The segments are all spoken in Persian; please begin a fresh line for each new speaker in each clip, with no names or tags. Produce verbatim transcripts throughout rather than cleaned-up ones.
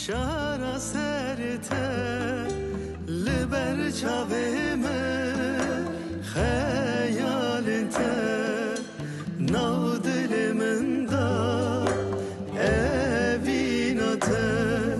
شارا سرته لبر چاومه خیالته ناو دل من دا اویناته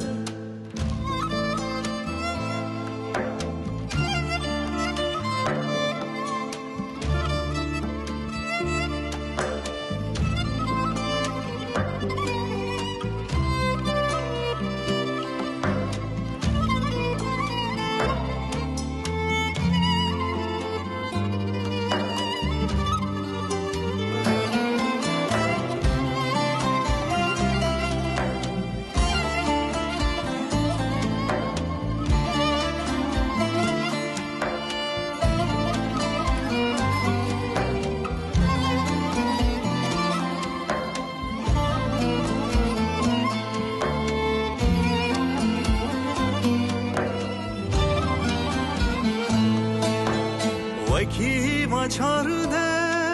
وکی ما چارده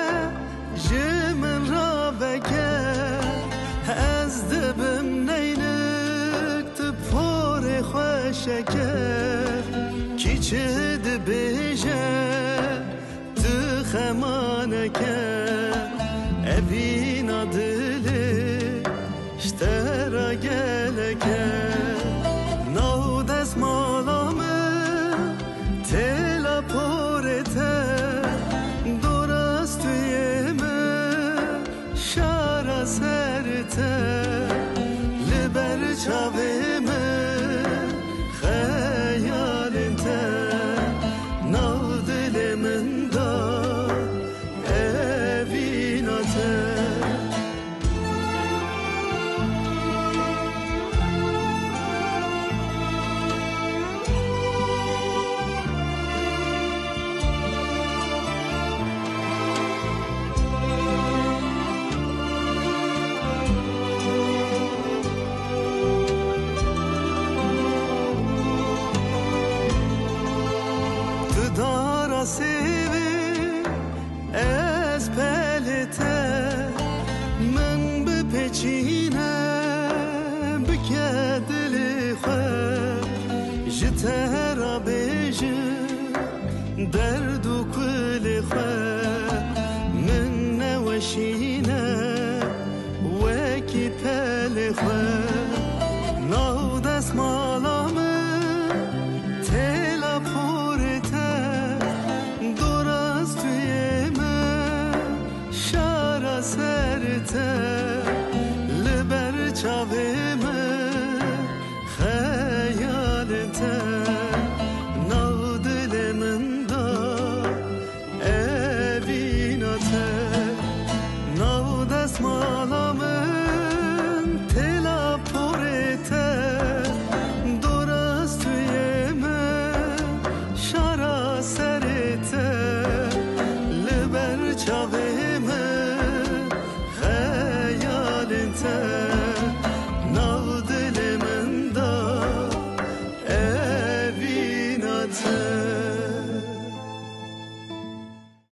جمن را بگر از دبم نینک تپور خوشکر کی چه دبیجه تخمانکر اوینا دلی شترا گلکر نو دست مالامه تلا پورته سرته لبر چاومه خیالته ناو دل من دا اویناته دارا سیوی از پلته من بپچینه بکه دلی خواه جته را بیجه در